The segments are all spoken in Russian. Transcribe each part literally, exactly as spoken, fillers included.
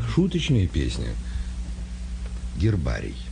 Шуточная песня. Гербарий.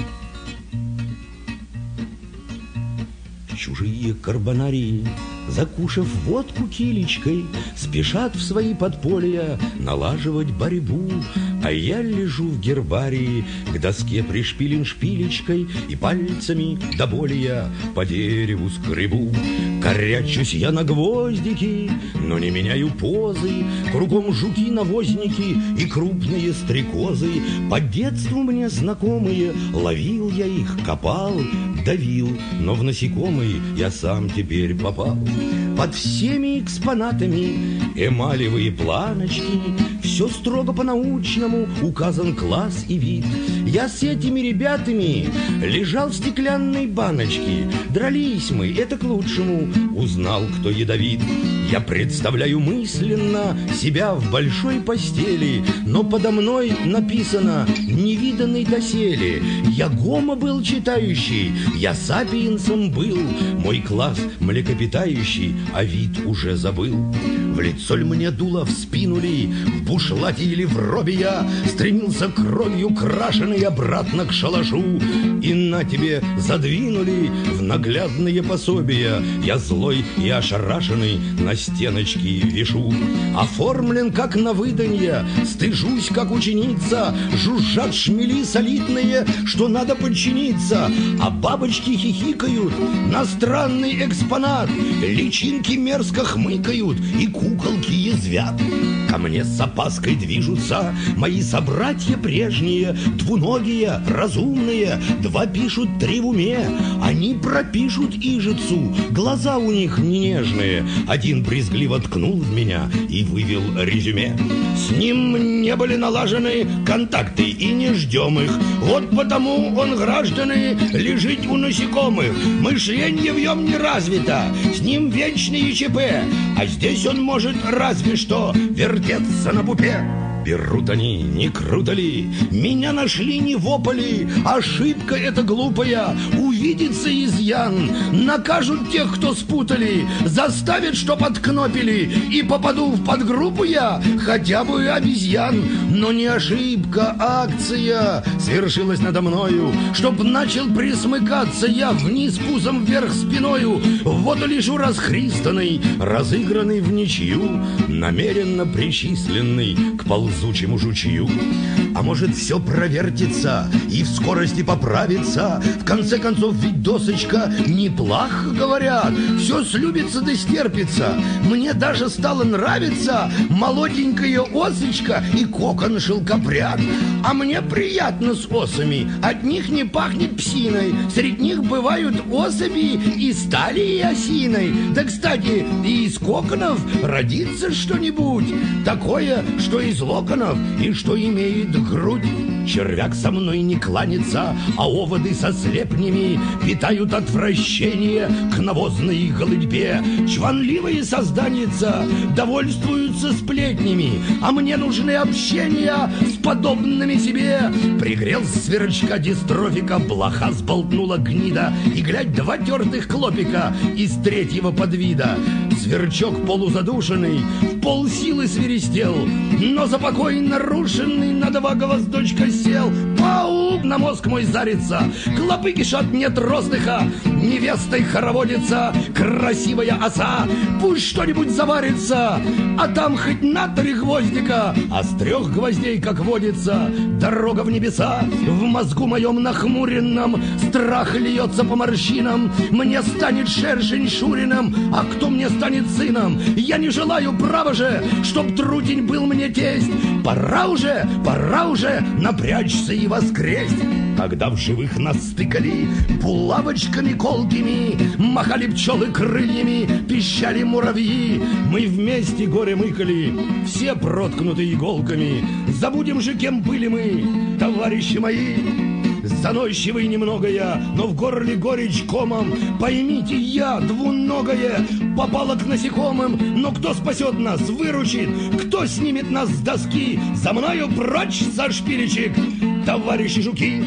Чужие карбонарии, закушав водку килечкой, спешат в свои подполья налаживать борьбу. А я лежу в гербарии, к доске пришпилен шпилечкой, и пальцами до боли я по дереву скребу. Корячусь я на гвоздики, но не меняю позы. Кругом жуки-навозники и крупные стрекозы. По детству мне знакомые, ловил я их, копал, давил, но в насекомые я сам теперь попал. Под всеми экспонатами эмалевые планочки, все строго по-научному, указан класс и вид. Я с этими ребятами лежал в стеклянной баночке. Дрались мы, это к лучшему, узнал, кто ядовит. Я представляю мысленно себя в большой постели, но подо мной написано «невиданный доселе». Я гомо был читающий, я сапиенсом был, мой класс млекопитающий, а вид уже забыл. В лицо ль мне дуло, в спину ли, в бушлате или в робе я стремился кровью крашеный обратно к шалашу. И на тебе задвинули в наглядные пособия, я злой и ошарашенный на стеночки вишу. Оформлен как на выданье, стыжусь как ученица, жужжат шмели солидные, что надо подчиниться. А бабочки хихикают на странный экспонат, личинки мерзко хмыкают и куколки язвят. Ко мне с опаской движутся мои собратья прежние, двуногие, разумные, два пишут, три в уме. Они пропишут ижицу, глаза у них не нежные. Один брезгливо ткнул в меня и вывел резюме. С ним не были налажены контакты и не ждем их. Вот потому он, граждане, лежит у насекомых. Мышление в нем не развито, с ним вечные ЧП, а здесь он может разве что вертеться на пупе. Берут они, не круто ли, меня нашли не в ополе. Ошибка эта глупая, увидится изъян. Накажут тех, кто спутали, заставят, чтоб откнопили. И попаду в подгруппу я, хотя бы обезьян. Но не ошибка, акция свершилась надо мною, чтоб начал присмыкаться я вниз пузом вверх спиною. Вот лежу расхристанный, разыгранный в ничью, намеренно причисленный к ползучему жучью. А может, все провертится и в скорости поправится. В конце концов, ведь досочка неплохо, говорят. Все слюбится да стерпится. Мне даже стало нравиться молоденькая осочка и кокон шелкопряд. А мне приятно с осами, от них не пахнет псиной. Среди них бывают особи и стали и осиной. Да, кстати, и из коконов родится что-нибудь такое, что из локонов и что имеет грудь. Червяк со мной не кланится, а оводы со слепнями питают отвращение к навозной голытьбе. Чванливые созданица довольствуются сплетнями, а мне нужны общения с подобными себе. Пригрел сверчка дистрофика, блоха сболтнула гнида, и, глядь, два тертых клопика из третьего подвида. Сверчок полузадушенный в полсилы свиристел, но за покой нарушенный на два гвоздочка сел. Паук на мозг мой зарится, клопы кишат, нет роздыха, невестой хороводится красивая оса. Пусть что-нибудь заварится, а там хоть на три гвоздика, а с трех гвоздей, как водится, дорога в небеса. В мозгу моем нахмуренном страх льется по морщинам. Мне станет шершень Шуриным, а кто мне станет сыном? Я не желаю, право же, чтоб трутень был мне тесть. Пора уже, пора уже напрячься и воскресть. Когда в живых нас стыкали булавочками колкими, махали пчелы крыльями, пищали муравьи, мы вместе горе мыкали, все проткнуты иголками. Забудем же, кем были мы, товарищи мои. Заносчивый немного я, но в горле горечь комом. Поймите, я двуногая попала к насекомым. Но кто спасет нас, выручит? Кто снимет нас с доски? За мною прочь со шпилечек, товарищи жуки.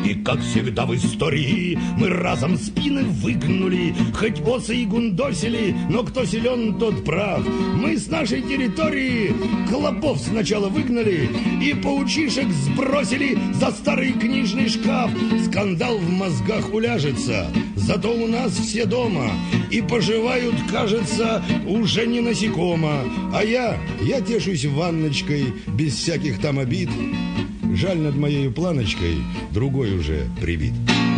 И, как всегда в истории, мы разом спины выгнули. Хоть осы и гундосили, но кто силен, тот прав. Мы с нашей территории клопов сначала выгнали и паучишек сбросили за старый книжный шкаф. Скандал в мозгах уляжется, зато у нас все дома и поживают, кажется, уже не насекомо. А я, я тешусь ванночкой без всяких там обид. Жаль, над моей планочкой другой уже прибит.